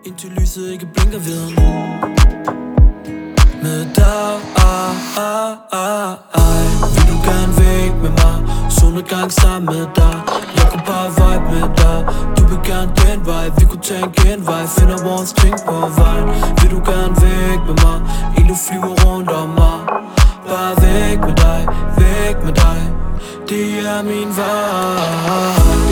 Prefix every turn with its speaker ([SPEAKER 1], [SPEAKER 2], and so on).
[SPEAKER 1] indtil lyset ikke blinker ved med dig. Vil du gerne væk med mig, solnedgang sammen med dig. Jeg kunne bare vibe med dig. Du vil gerne den vej, vi kunne tage en genvej. Finder vores ting på vejen. Vil du gerne væk med mig, inden du flyver rundt om mig. Bare væk med dig, væk med dig. Det er min vej.